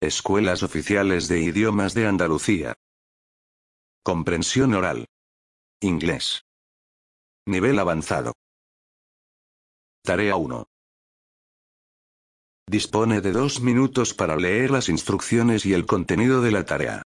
Escuelas oficiales de idiomas de Andalucía. Comprensión oral. Inglés. Nivel avanzado. Tarea 1. Dispone de 2 minutos para leer las instrucciones y el contenido de la tarea.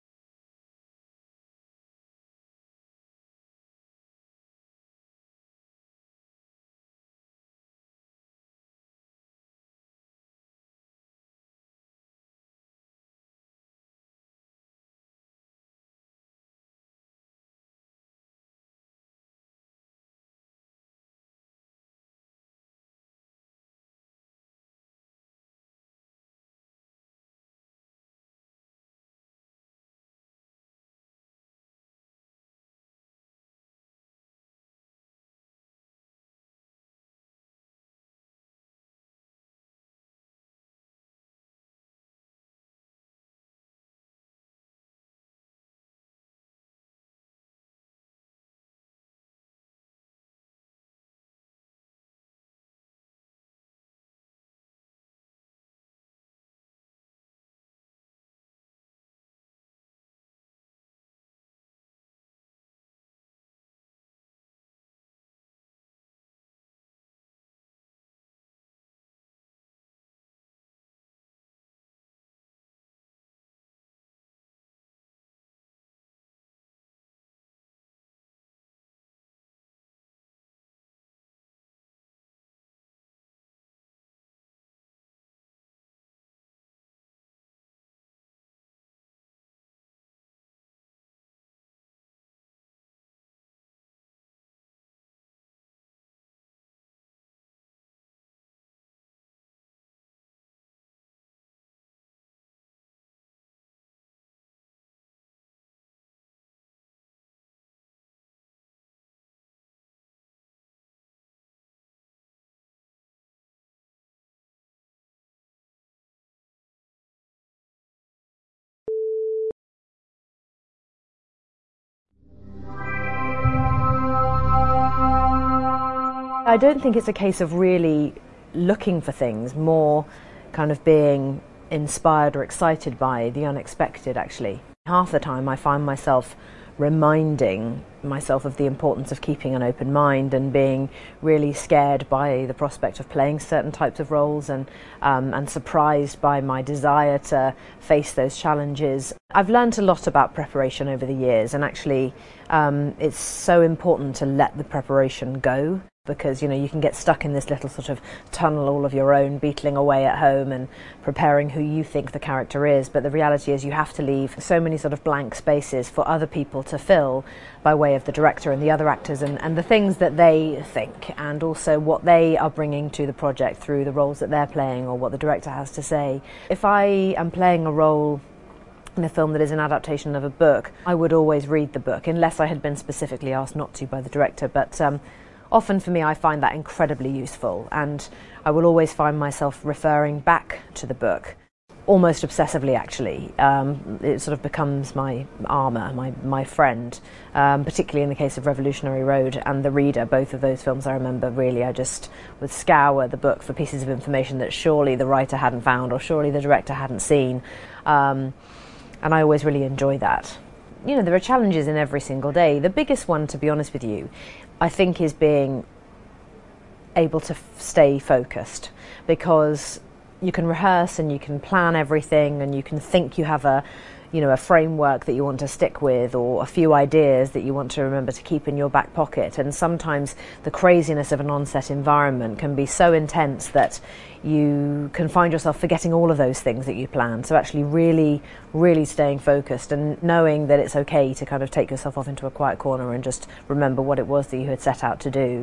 I don't think it's a case of really looking for things, more kind of being inspired or excited by the unexpected, actually. Half the time I find myself reminding myself of the importance of keeping an open mind and being really scared by the prospect of playing certain types of roles and surprised by my desire to face those challenges. I've learned a lot about preparation over the years, and actually it's so important to let the preparation go, because you can get stuck in this little sort of tunnel all of your own, beetling away at home and preparing who you think the character is, but the reality is you have to leave so many sort of blank spaces for other people to fill by way of the director and the other actors and the things that they think, and also what they are bringing to the project through the roles that they're playing or what the director has to say. If I am playing a role in a film that is an adaptation of a book, I would always read the book, unless I had been specifically asked not to by the director, but often for me I find that incredibly useful, and I will always find myself referring back to the book, almost obsessively actually. It sort of becomes my armour, my friend, particularly in the case of Revolutionary Road and The Reader. Both of those films I remember really, I just would scour the book for pieces of information that surely the writer hadn't found or surely the director hadn't seen, and I always really enjoy that. There are challenges in every single day. The biggest one, to be honest with you, I think is being able to stay focused, because you can rehearse and you can plan everything and you can think you have a framework that you want to stick with, or a few ideas that you want to remember to keep in your back pocket, and sometimes the craziness of an on-set environment can be so intense that you can find yourself forgetting all of those things that you planned. So actually really, really staying focused and knowing that it's okay to kind of take yourself off into a quiet corner and just remember what it was that you had set out to do.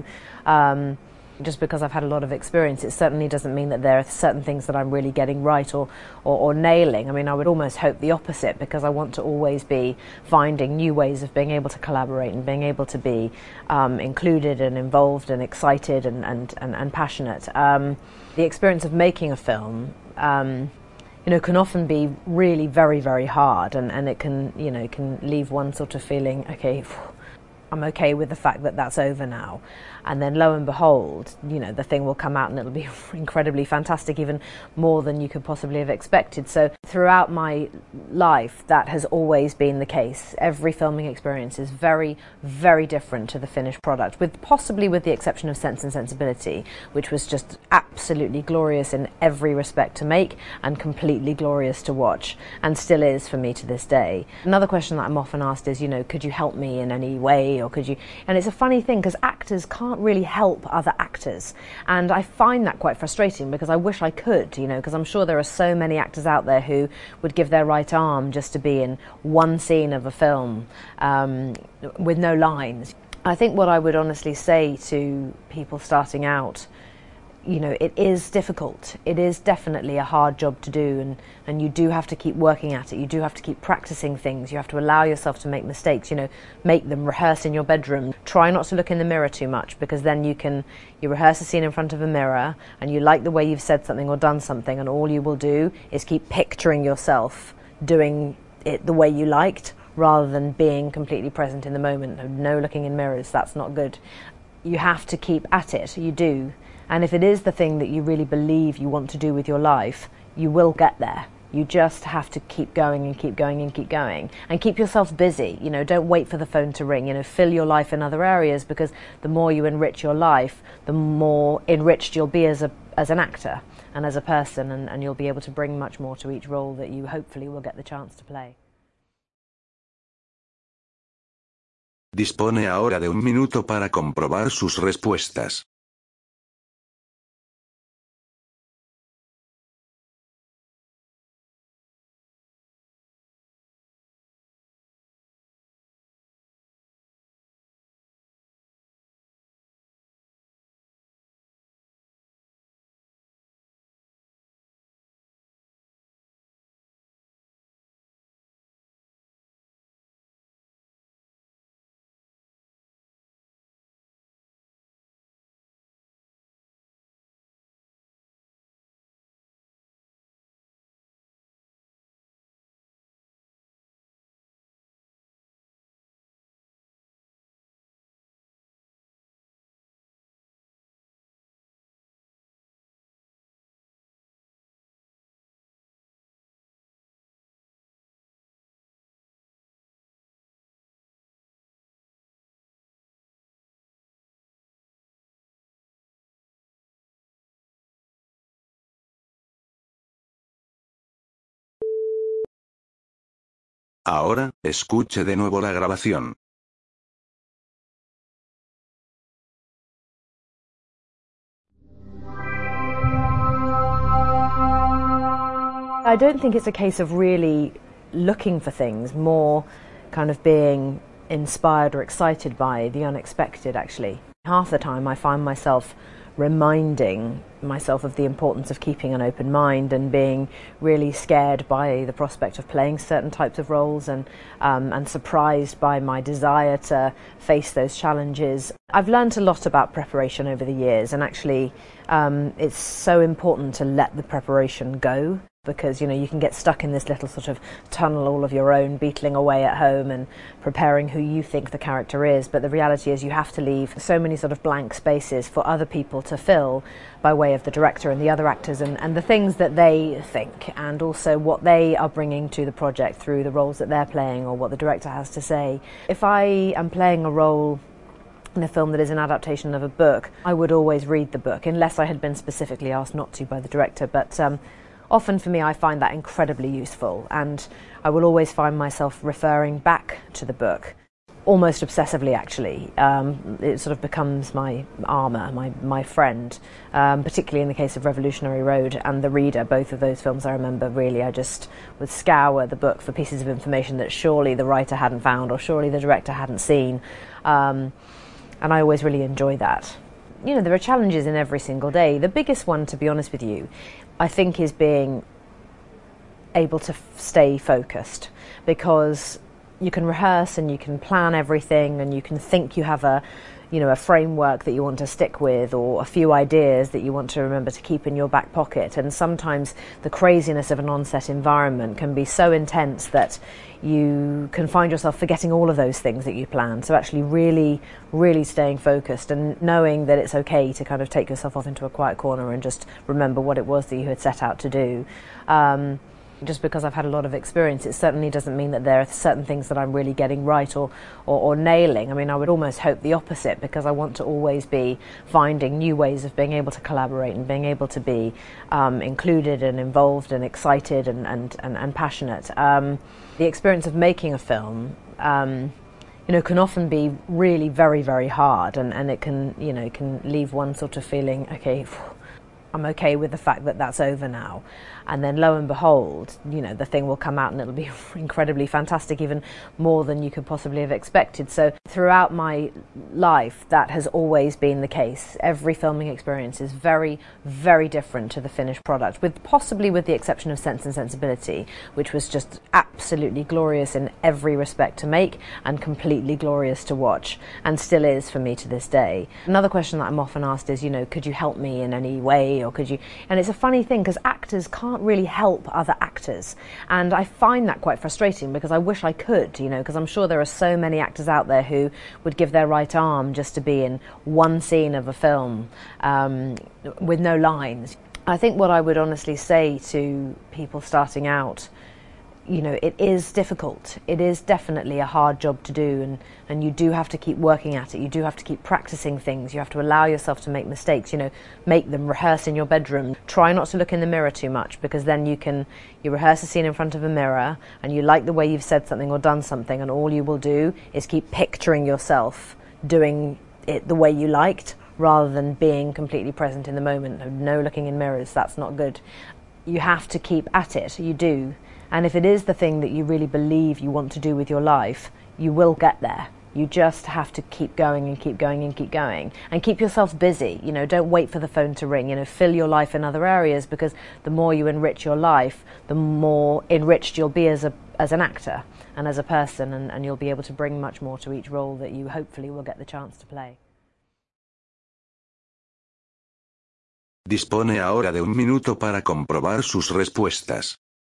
Just because I've had a lot of experience, it certainly doesn't mean that there are certain things that I'm really getting right or nailing. I mean, I would almost hope the opposite, because I want to always be finding new ways of being able to collaborate and being able to be included and involved and excited and passionate. The experience of making a film can often be really very, very hard, and it can, can leave one sort of feeling, okay, I'm okay with the fact that that's over now. And then lo and behold, you know, the thing will come out and it'll be incredibly fantastic, even more than you could possibly have expected. So throughout my life, that has always been the case. Every filming experience is very, very different to the finished product, possibly with the exception of Sense and Sensibility, which was just absolutely glorious in every respect to make and completely glorious to watch, and still is for me to this day. Another question that I'm often asked is, you know, could you help me in any way, or could you? And it's a funny thing because actors can't really help other actors, and I find that quite frustrating because I wish I could, you know, because I'm sure there are so many actors out there who would give their right arm just to be in one scene of a film with no lines. I think what I would honestly say to people starting out, you know, it is difficult. It is definitely a hard job to do, and you do have to keep working at it. You do have to keep practicing things. You have to allow yourself to make mistakes, you know, make them, rehearse in your bedroom. Try not to look in the mirror too much, because then you rehearse a scene in front of a mirror and you like the way you've said something or done something, and all you will do is keep picturing yourself doing it the way you liked rather than being completely present in the moment. No looking in mirrors, that's not good. You have to keep at it, you do. And if it is the thing that you really believe you want to do with your life, you will get there. You just have to keep going and keep going and keep going. And keep yourself busy. You know, don't wait for the phone to ring. You know, fill your life in other areas, because the more you enrich your life, the more enriched you'll be as an actor and as a person, and you'll be able to bring much more to each role that you hopefully will get the chance to play. Dispone ahora de 1 minuto para comprobar sus respuestas. Ahora, escuche de nuevo la grabación. I don't think it's a case of really looking for things, more kind of being inspired or excited by the unexpected, actually. Half the time I find myself reminding myself of the importance of keeping an open mind and being really scared by the prospect of playing certain types of roles, and surprised by my desire to face those challenges. I've learned a lot about preparation over the years, and actually it's so important to let the preparation go, because, you know, you can get stuck in this little sort of tunnel all of your own, beetling away at home and preparing who you think the character is. But the reality is you have to leave so many sort of blank spaces for other people to fill by way of the director and the other actors, and the things that they think, and also what they are bringing to the project through the roles that they're playing or what the director has to say. If I am playing a role in a film that is an adaptation of a book, I would always read the book, unless I had been specifically asked not to by the director. But often for me, I find that incredibly useful, and I will always find myself referring back to the book, almost obsessively actually. It sort of becomes my armour, my friend, particularly in the case of Revolutionary Road and The Reader. Both of those films I remember really, I just would scour the book for pieces of information that surely the writer hadn't found or surely the director hadn't seen, and I always really enjoy that. You know, there are challenges in every single day. The biggest one, to be honest with you, I think is being able to stay focused, because you can rehearse and you can plan everything and you can think you have a a framework that you want to stick with, or a few ideas that you want to remember to keep in your back pocket. And sometimes the craziness of an on-set environment can be so intense that you can find yourself forgetting all of those things that you planned. So actually really, really staying focused and knowing that it's okay to kind of take yourself off into a quiet corner and just remember what it was that you had set out to do. Just because I've had a lot of experience, it certainly doesn't mean that there are certain things that I'm really getting right or nailing. I mean, I would almost hope the opposite, because I want to always be finding new ways of being able to collaborate and being able to be included and involved and excited and passionate. The experience of making a film can often be really very, very hard, and it can leave one sort of feeling, okay, I'm okay with the fact that that's over now. And then lo and behold, the thing will come out and it'll be incredibly fantastic, even more than you could possibly have expected. So throughout my life, that has always been the case. Every filming experience is very, very different to the finished product, possibly with the exception of Sense and Sensibility, which was just absolutely glorious in every respect to make and completely glorious to watch, and still is for me to this day. Another question that I'm often asked is, could you help me in any way, or could you? And it's a funny thing, because actors can't really help other actors, and I find that quite frustrating, because I wish I could, because I'm sure there are so many actors out there who would give their right arm just to be in one scene of a film with no lines. I think what I would honestly say to people starting out, it is difficult. It is definitely a hard job to do, and you do have to keep working at it. You do have to keep practicing things. You have to allow yourself to make mistakes, make them, rehearse in your bedroom. Try not to look in the mirror too much, because then you rehearse a scene in front of a mirror and you like the way you've said something or done something, and all you will do is keep picturing yourself doing it the way you liked, rather than being completely present in the moment. No looking in mirrors, that's not good. You have to keep at it, you do. And if it is the thing that you really believe you want to do with your life, you will get there. You just have to keep going and keep going and keep going. And keep yourself busy. Don't wait for the phone to ring. Fill your life in other areas, because the more you enrich your life, the more enriched you'll be as an actor and as a person, and you'll be able to bring much more to each role that you hopefully will get the chance to play. Dispone ahora de 1 minuto para comprobar sus respuestas.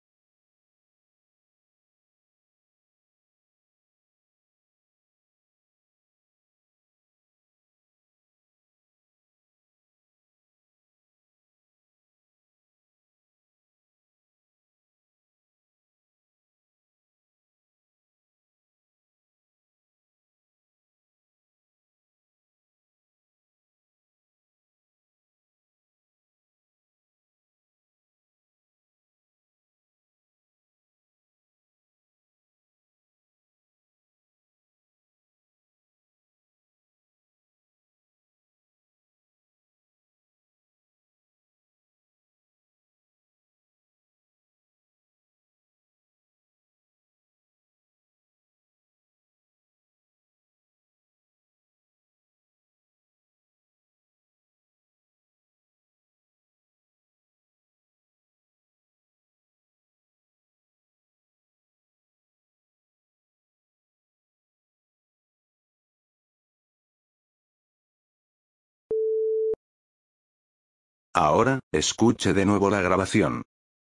Ahora, escuche de nuevo la grabación.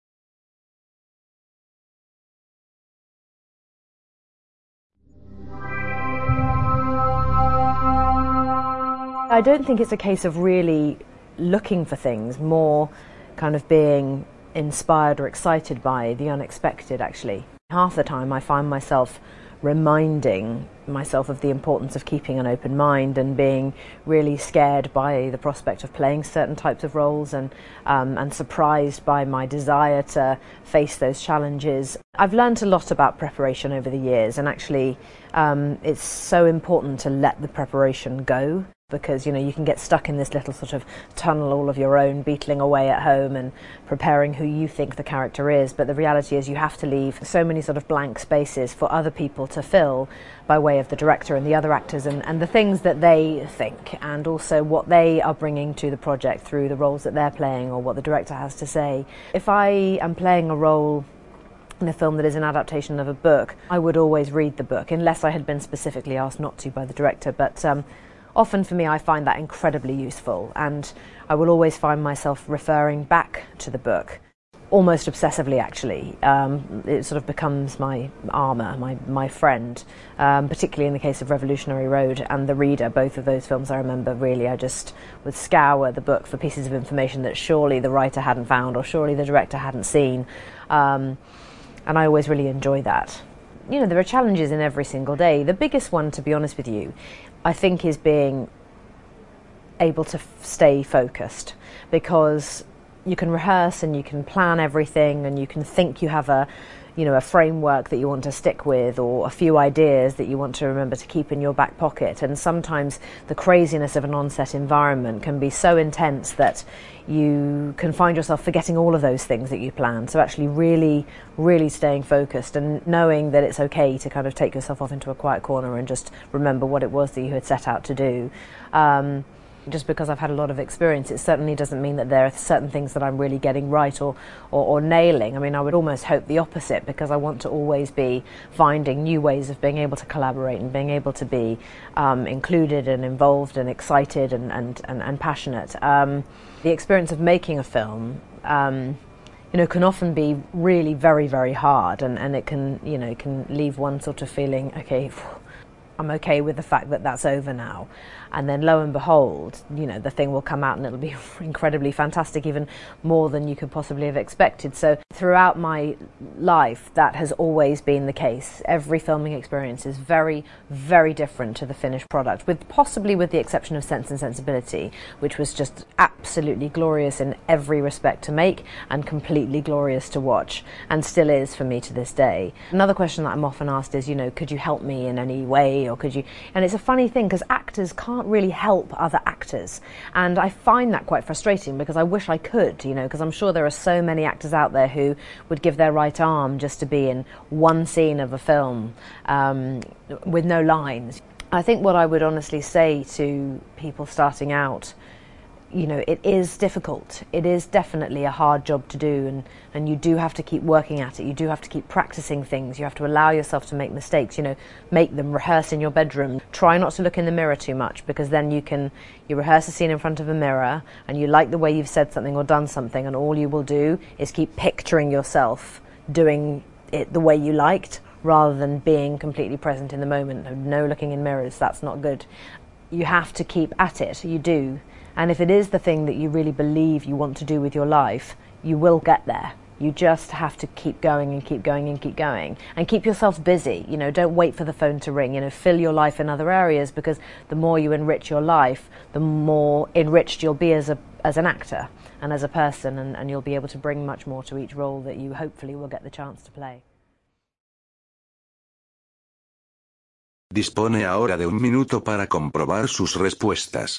I don't think it's a case of really looking for things, more kind of being inspired or excited by the unexpected, actually. Half the time I find myself reminding myself of the importance of keeping an open mind and being really scared by the prospect of playing certain types of roles, and surprised by my desire to face those challenges. I've learned a lot about preparation over the years, and actually it's so important to let the preparation go, because you can get stuck in this little sort of tunnel all of your own, beetling away at home and preparing who you think the character is. But the reality is you have to leave so many sort of blank spaces for other people to fill by way of the director and the other actors, and the things that they think, and also what they are bringing to the project through the roles that they're playing, or what the director has to say. If I am playing a role in a film that is an adaptation of a book, I would always read the book, unless I had been specifically asked not to by the director. But often for me I find that incredibly useful, and I will always find myself referring back to the book, almost obsessively actually. It sort of becomes my armour, my friend, particularly in the case of Revolutionary Road and The Reader, both of those films I remember really I just would scour the book for pieces of information that surely the writer hadn't found or surely the director hadn't seen, and I always really enjoy that. You know, there are challenges in every single day. The biggest one, to be honest with you, I think is being able to stay focused, because you can rehearse and you can plan everything and you can think you have a framework that you want to stick with, or a few ideas that you want to remember to keep in your back pocket, and sometimes the craziness of an on-set environment can be so intense that you can find yourself forgetting all of those things that you planned. So actually really staying focused and knowing that it's okay to kind of take yourself off into a quiet corner and just remember what it was that you had set out to do. Just because I've had a lot of experience, it certainly doesn't mean that there are certain things that I'm really getting right or nailing. I mean, I would almost hope the opposite, because I want to always be finding new ways of being able to collaborate and being able to be included and involved and excited and passionate. The experience of making a film can often be really very hard, and it can leave one sort of feeling, okay, I'm okay with the fact that that's over now. And then lo and behold, the thing will come out and it'll be incredibly fantastic, even more than you could possibly have expected. So throughout my life, that has always been the case. Every filming experience is very different to the finished product, possibly with the exception of Sense and Sensibility, which was just absolutely glorious in every respect to make and completely glorious to watch, and still is for me to this day. Another question that I'm often asked is, could you help me in any way, or could you? And it's a funny thing, because actors can't really help other actors, and I find that quite frustrating, because I wish I could, because I'm sure there are so many actors out there who would give their right arm just to be in one scene of a film with no lines. I think what I would honestly say to people starting out, it is difficult. It is definitely a hard job to do, and you do have to keep working at it. You do have to keep practicing things. You have to allow yourself to make mistakes, make them, rehearse in your bedroom. Try not to look in the mirror too much, because then you rehearse a scene in front of a mirror and you like the way you've said something or done something, and all you will do is keep picturing yourself doing it the way you liked, rather than being completely present in the moment. No looking in mirrors, that's not good. You have to keep at it, you do. And if it is the thing that you really believe you want to do with your life, you will get there. You just have to keep going and keep going and keep going. And keep yourself busy. Don't wait for the phone to ring. Fill your life in other areas, because the more you enrich your life, the more enriched you'll be as an actor and as a person, and you'll be able to bring much more to each role that you hopefully will get the chance to play. Dispone ahora de 1 minuto para comprobar sus respuestas.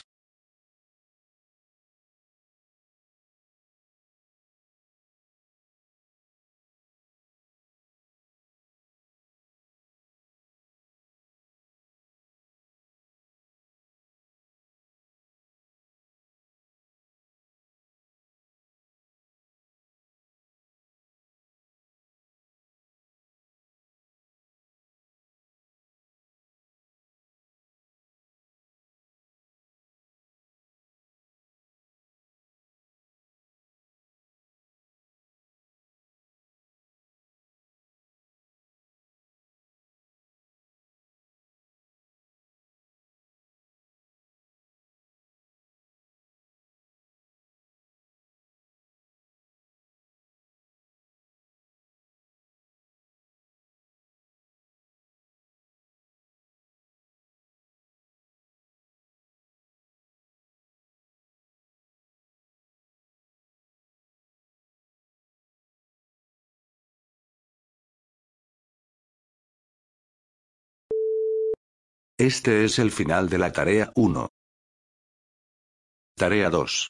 Este es el final de la tarea 1. Tarea 2.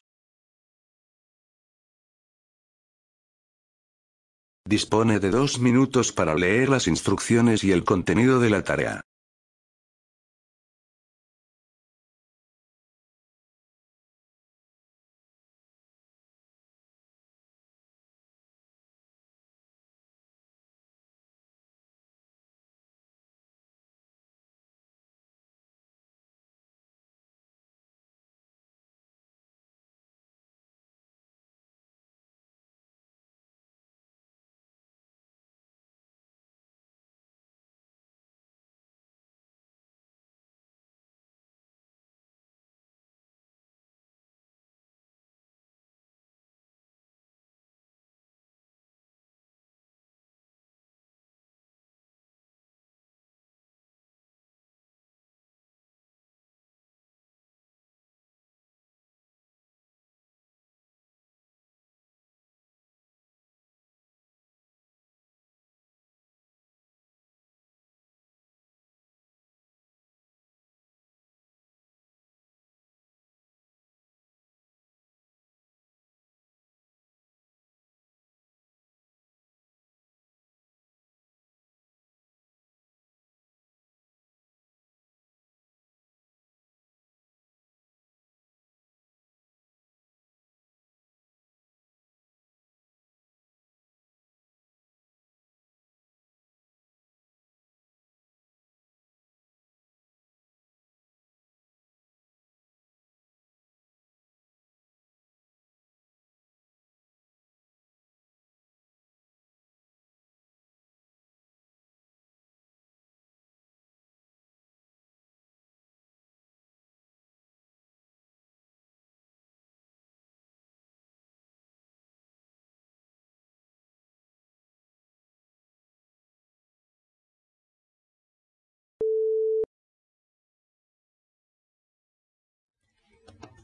Dispone de 2 minutos para leer las instrucciones y el contenido de la tarea.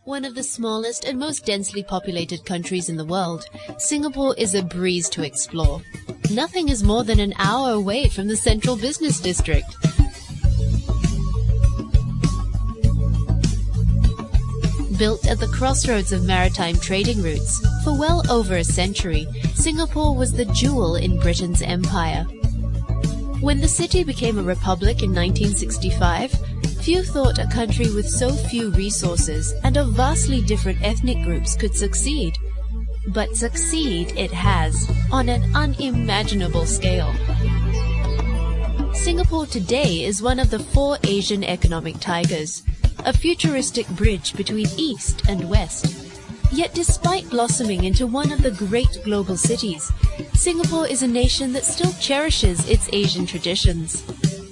One of the smallest and most densely populated countries in the world, Singapore is a breeze to explore. Nothing is more than an hour away from the central business district. Built at the crossroads of maritime trading routes, for well over a century, Singapore was the jewel in Britain's empire. When the city became a republic in 1965, few thought a country with so few resources and of vastly different ethnic groups could succeed. But succeed it has, on an unimaginable scale. Singapore today is one of the 4 Asian economic tigers, a futuristic bridge between East and West. Yet despite blossoming into one of the great global cities, Singapore is a nation that still cherishes its Asian traditions.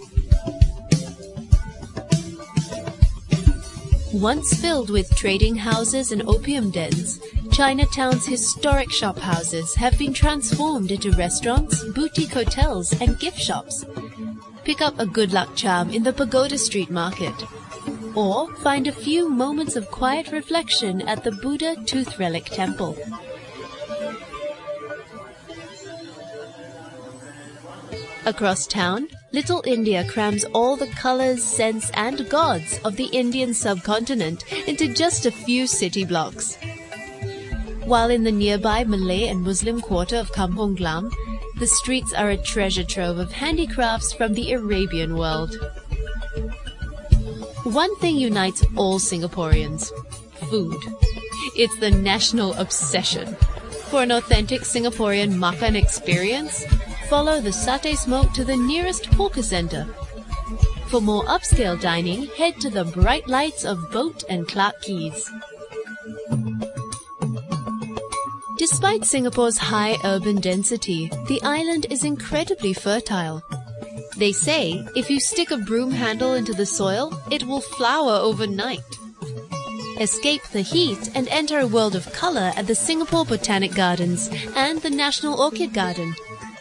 Once filled with trading houses and opium dens, Chinatown's historic shophouses have been transformed into restaurants, boutique hotels, and gift shops. Pick up a good luck charm in the Pagoda Street Market, or find a few moments of quiet reflection at the Buddha Tooth Relic Temple. Across town, Little India crams all the colors, scents, and gods of the Indian subcontinent into just a few city blocks. While in the nearby Malay and Muslim quarter of Kampong Glam, the streets are a treasure trove of handicrafts from the Arabian world. One thing unites all Singaporeans: food. It's the national obsession. For an authentic Singaporean makan experience, follow the satay smoke to the nearest hawker centre. For more upscale dining, head to the bright lights of Boat and Clarke Quays. Despite Singapore's high urban density, the island is incredibly fertile. They say if you stick a broom handle into the soil, it will flower overnight. Escape the heat and enter a world of colour at the Singapore Botanic Gardens and the National Orchid Garden.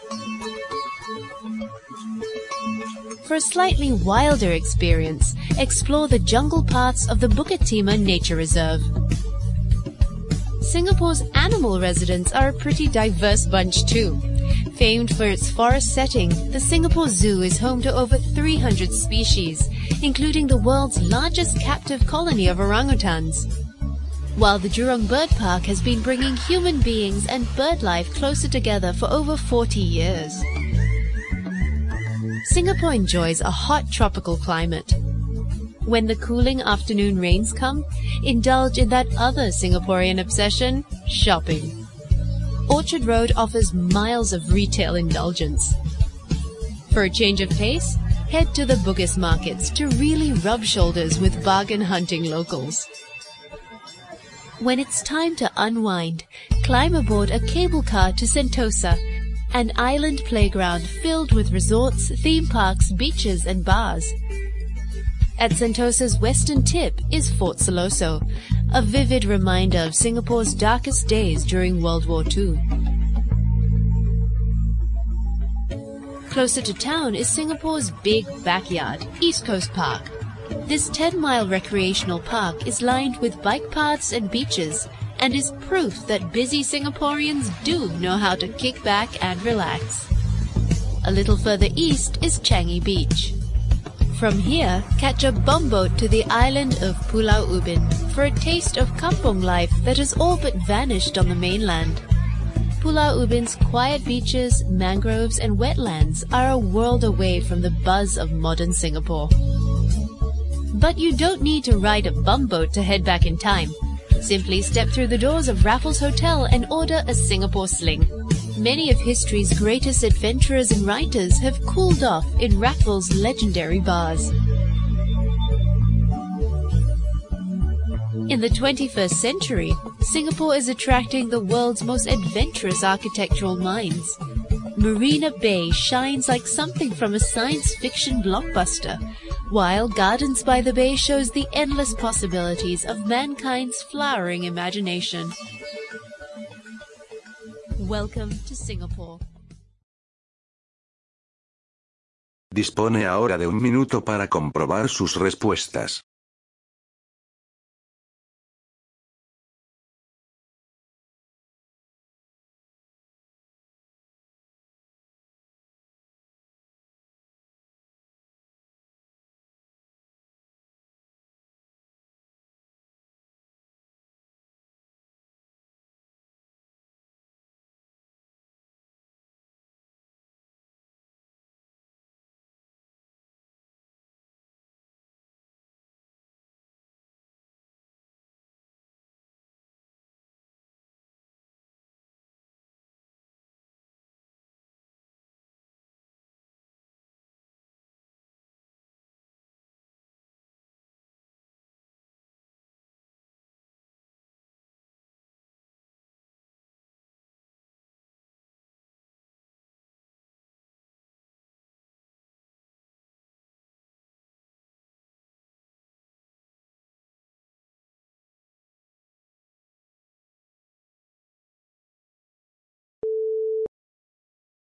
For a slightly wilder experience, explore the jungle paths of the Bukit Timah Nature Reserve. Singapore's animal residents are a pretty diverse bunch too. Famed for its forest setting, the Singapore Zoo is home to over 300 species, including the world's largest captive colony of orangutans. While the Jurong Bird Park has been bringing human beings and bird life closer together for over 40 years. Singapore enjoys a hot tropical climate. When the cooling afternoon rains come, indulge in that other Singaporean obsession, shopping. Orchard Road offers miles of retail indulgence. For a change of pace, head to the Bugis markets to really rub shoulders with bargain hunting locals. When it's time to unwind, climb aboard a cable car to Sentosa, an island playground filled with resorts, theme parks, beaches and bars. At Sentosa's western tip is Fort Siloso, a vivid reminder of Singapore's darkest days during World War II. Closer to town is Singapore's big backyard, East Coast Park. This 10-mile recreational park is lined with bike paths and beaches, and is proof that busy Singaporeans do know how to kick back and relax. A little further east is Changi Beach. From here, catch a bumboat to the island of Pulau Ubin for a taste of kampong life that has all but vanished on the mainland. Pulau Ubin's quiet beaches, mangroves and wetlands are a world away from the buzz of modern Singapore. But you don't need to ride a bumboat to head back in time. Simply step through the doors of Raffles Hotel and order a Singapore Sling. Many of history's greatest adventurers and writers have cooled off in Raffles' legendary bars. In the 21st century, Singapore is attracting the world's most adventurous architectural minds. Marina Bay shines like something from a science fiction blockbuster, while Gardens by the Bay shows the endless possibilities of mankind's flowering imagination. Welcome to Singapore. Dispone ahora de 1 minuto para comprobar sus respuestas.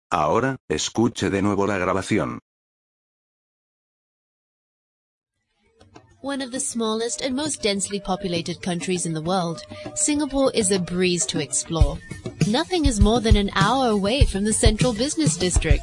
Ahora, escuche de nuevo la grabación. One of the smallest and most densely populated countries in the world, Singapore is a breeze to explore. Nothing is more than an hour away from the central business district.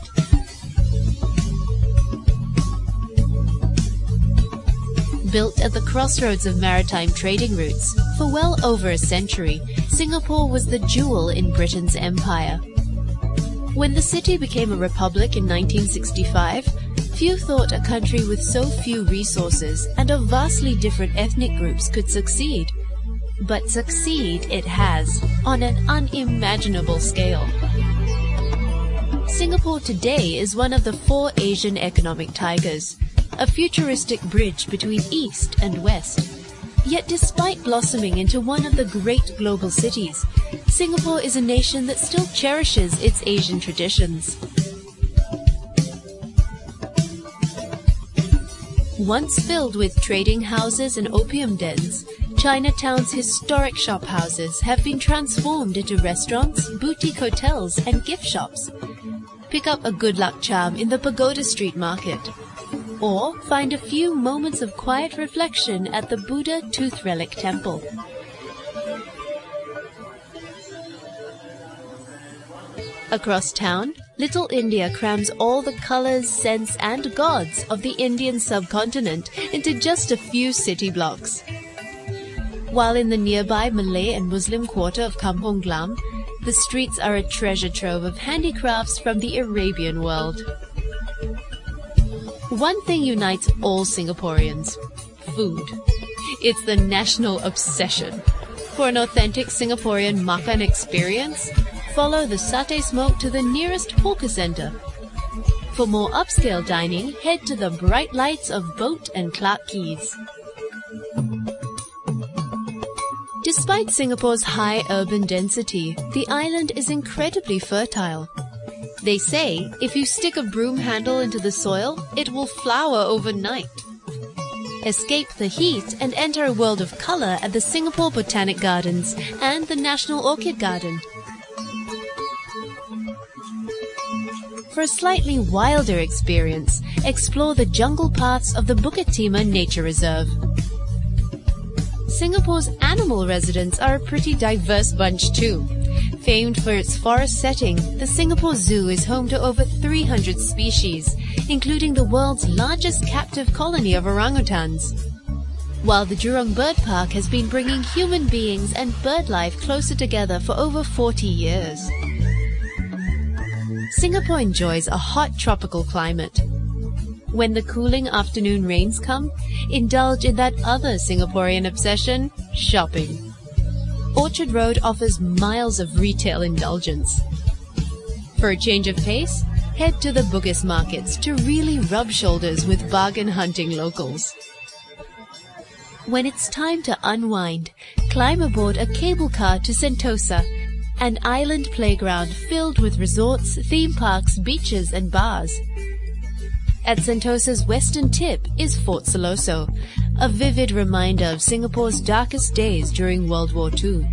Built at the crossroads of maritime trading routes, for well over a century, Singapore was the jewel in Britain's empire. When the city became a republic in 1965, few thought a country with so few resources and of vastly different ethnic groups could succeed. But succeed it has, on an unimaginable scale. Singapore today is one of the 4 Asian economic tigers, a futuristic bridge between East and West. Yet despite blossoming into one of the great global cities, Singapore is a nation that still cherishes its Asian traditions. Once filled with trading houses and opium dens, Chinatown's historic shop houses have been transformed into restaurants, boutique hotels, and gift shops. Pick up a good luck charm in the Pagoda Street Market, or find a few moments of quiet reflection at the Buddha Tooth Relic Temple. Across town, Little India crams all the colors, scents, and gods of the Indian subcontinent into just a few city blocks. While in the nearby Malay and Muslim quarter of Kampong Glam, the streets are a treasure trove of handicrafts from the Arabian world. One thing unites all Singaporeans: food. It's the national obsession. For an authentic Singaporean makan experience, follow the satay smoke to the nearest hawker centre. For more upscale dining, head to the bright lights of Boat and Clarke Quays. Despite Singapore's high urban density, the island is incredibly fertile. They say if you stick a broom handle into the soil, it will flower overnight. Escape the heat and enter a world of colour at the Singapore Botanic Gardens and the National Orchid Garden. For a slightly wilder experience, explore the jungle paths of the Bukit Timah Nature Reserve. Singapore's animal residents are a pretty diverse bunch too. Famed for its forest setting, the Singapore Zoo is home to over 300 species, including the world's largest captive colony of orangutans. While the Jurong Bird Park has been bringing human beings and bird life closer together for over 40 years. Singapore enjoys a hot tropical climate. When the cooling afternoon rains come, indulge in that other Singaporean obsession, shopping. Orchard Road offers miles of retail indulgence. For a change of pace, head to the Bugis markets to really rub shoulders with bargain hunting locals. When it's time to unwind, climb aboard a cable car to Sentosa, an island playground filled with resorts, theme parks, beaches and bars. At Sentosa's western tip is Fort Siloso, a vivid reminder of Singapore's darkest days during World War II.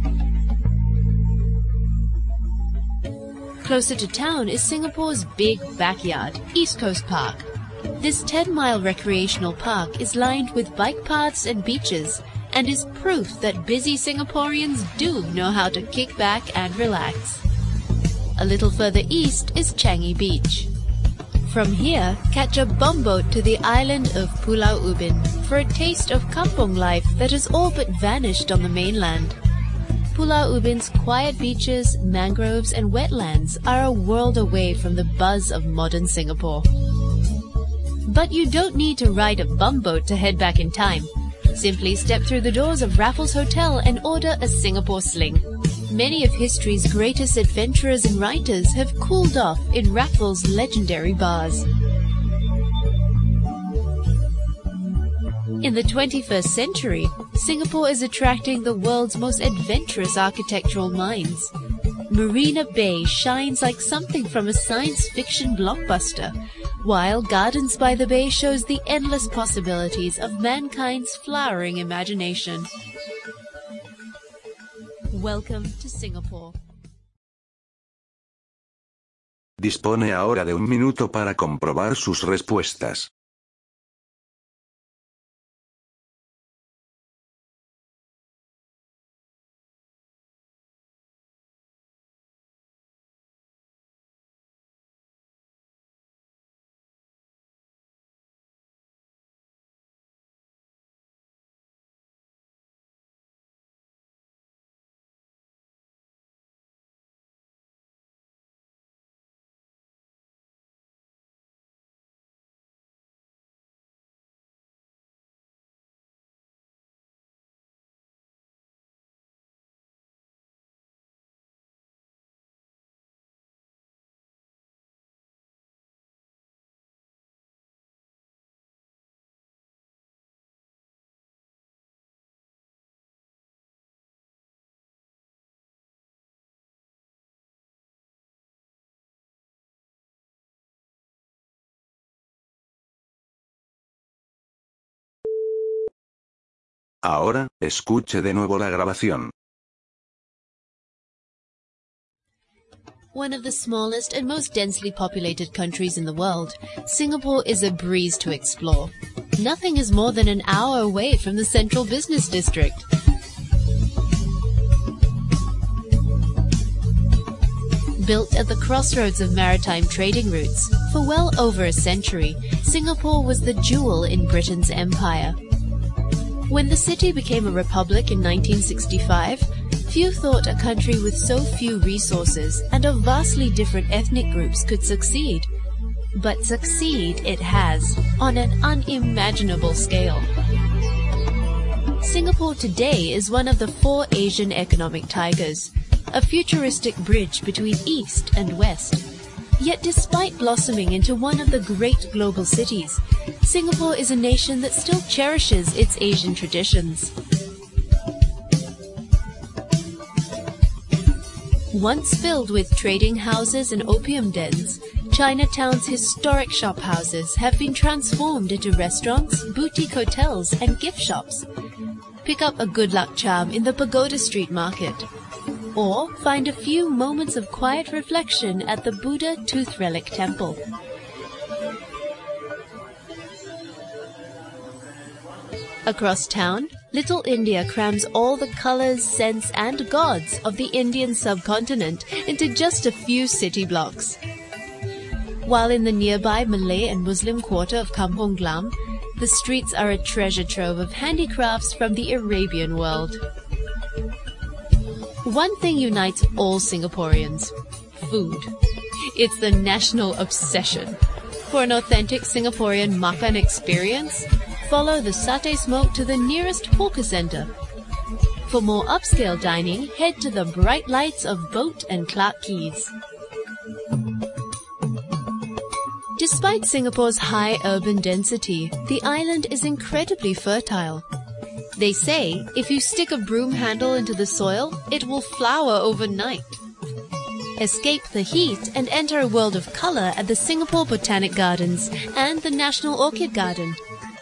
Closer to town is Singapore's big backyard, East Coast Park. This 10-mile recreational park is lined with bike paths and beaches, and is proof that busy Singaporeans do know how to kick back and relax. A little further east is Changi Beach. From here, catch a bumboat to the island of Pulau Ubin for a taste of kampong life that has all but vanished on the mainland. Pulau Ubin's quiet beaches, mangroves and wetlands are a world away from the buzz of modern Singapore. But you don't need to ride a bumboat to head back in time. Simply step through the doors of Raffles Hotel and order a Singapore Sling. Many of history's greatest adventurers and writers have cooled off in Raffles' legendary bars. In the 21st century, Singapore is attracting the world's most adventurous architectural minds. Marina Bay shines like something from a science fiction blockbuster, while Gardens by the Bay shows the endless possibilities of mankind's flowering imagination. – Welcome to Singapore. Dispone ahora de 1 minuto para comprobar sus respuestas. Ahora, escuche de nuevo la grabación. One of the smallest and most densely populated countries in the world, Singapore is a breeze to explore. Nothing is more than an hour away from the central business district. Built at the crossroads of maritime trading routes, for well over a century, Singapore was the jewel in Britain's empire. When the city became a republic in 1965, few thought a country with so few resources and of vastly different ethnic groups could succeed. But succeed it has, on an unimaginable scale. Singapore today is one of the 4 Asian economic tigers, a futuristic bridge between East and West. Yet despite blossoming into one of the great global cities, Singapore is a nation that still cherishes its Asian traditions. Once filled with trading houses and opium dens, Chinatown's historic shophouses have been transformed into restaurants, boutique hotels, and gift shops. Pick up a good luck charm in the Pagoda Street Market, or find a few moments of quiet reflection at the Buddha Tooth Relic Temple. Across town, Little India crams all the colors, scents, and gods of the Indian subcontinent into just a few city blocks. While in the nearby Malay and Muslim quarter of Kampong Glam, the streets are a treasure trove of handicrafts from the Arabian world. One thing unites all Singaporeans: food. It's the national obsession. For an authentic Singaporean makan experience, follow the satay smoke to the nearest hawker centre. For more upscale dining, head to the bright lights of Boat and Clarke Quays. Despite Singapore's high urban density, the island is incredibly fertile. They say if you stick a broom handle into the soil, it will flower overnight. Escape the heat and enter a world of color at the Singapore Botanic Gardens and the National Orchid Garden.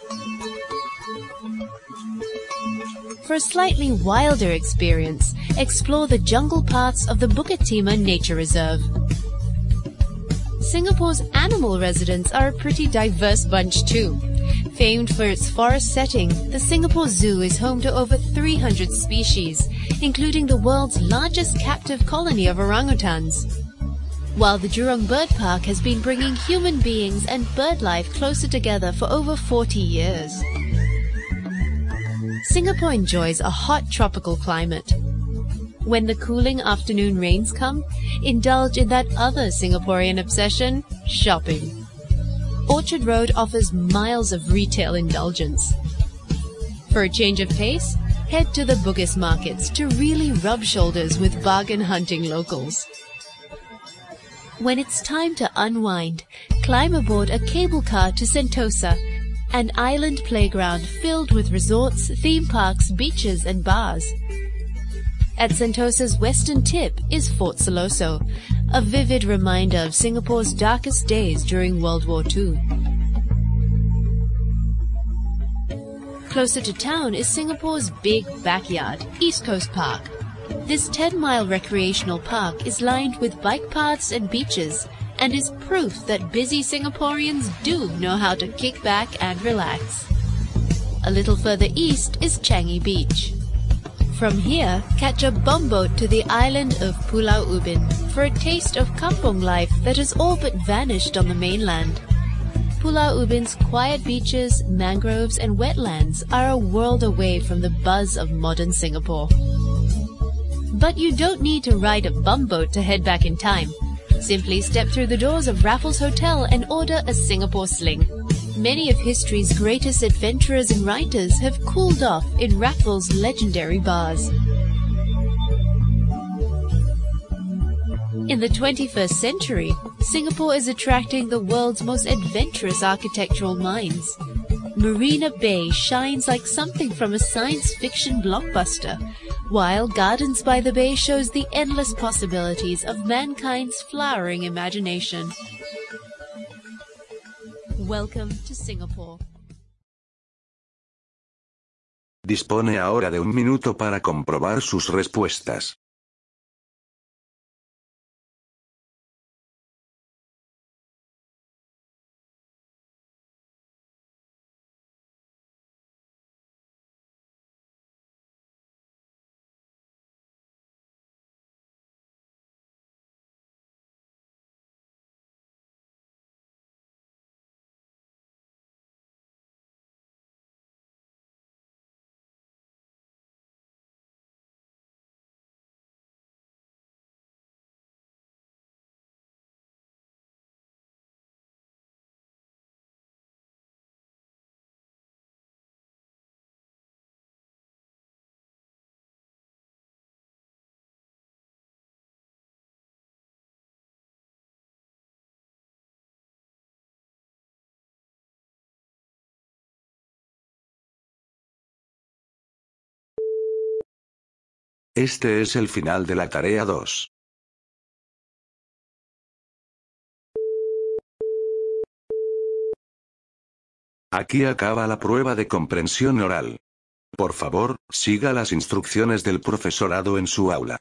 For a slightly wilder experience, explore the jungle paths of the Bukit Timah Nature Reserve. Singapore's animal residents are a pretty diverse bunch too. Famed for its forest setting, the Singapore Zoo is home to over 300 species, including the world's largest captive colony of orangutans. While the Jurong Bird Park has been bringing human beings and bird life closer together for over 40 years. Singapore enjoys a hot tropical climate. When the cooling afternoon rains come, indulge in that other Singaporean obsession, shopping. Orchard Road offers miles of retail indulgence. For a change of pace, head to the Bugis markets to really rub shoulders with bargain hunting locals. When it's time to unwind, climb aboard a cable car to Sentosa, an island playground filled with resorts, theme parks, beaches, and bars. At Sentosa's western tip is Fort Siloso, a vivid reminder of Singapore's darkest days during World War II. Closer to town is Singapore's big backyard, East Coast Park. This 10-mile recreational park is lined with bike paths and beaches and is proof that busy Singaporeans do know how to kick back and relax. A little further east is Changi Beach. From here, catch a bumboat to the island of Pulau Ubin for a taste of kampong life that has all but vanished on the mainland. Pulau Ubin's quiet beaches, mangroves and wetlands are a world away from the buzz of modern Singapore. But you don't need to ride a bumboat to head back in time. Simply step through the doors of Raffles Hotel and order a Singapore Sling. Many of history's greatest adventurers and writers have cooled off in Raffles' legendary bars. In the 21st century, Singapore is attracting the world's most adventurous architectural minds. Marina Bay shines like something from a science fiction blockbuster, while Gardens by the Bay shows the endless possibilities of mankind's flowering imagination. Welcome to Singapore. Dispone ahora de 1 minuto para comprobar sus respuestas. Este es el final de la tarea 2. Aquí acaba la prueba de comprensión oral. Por favor, siga las instrucciones del profesorado en su aula.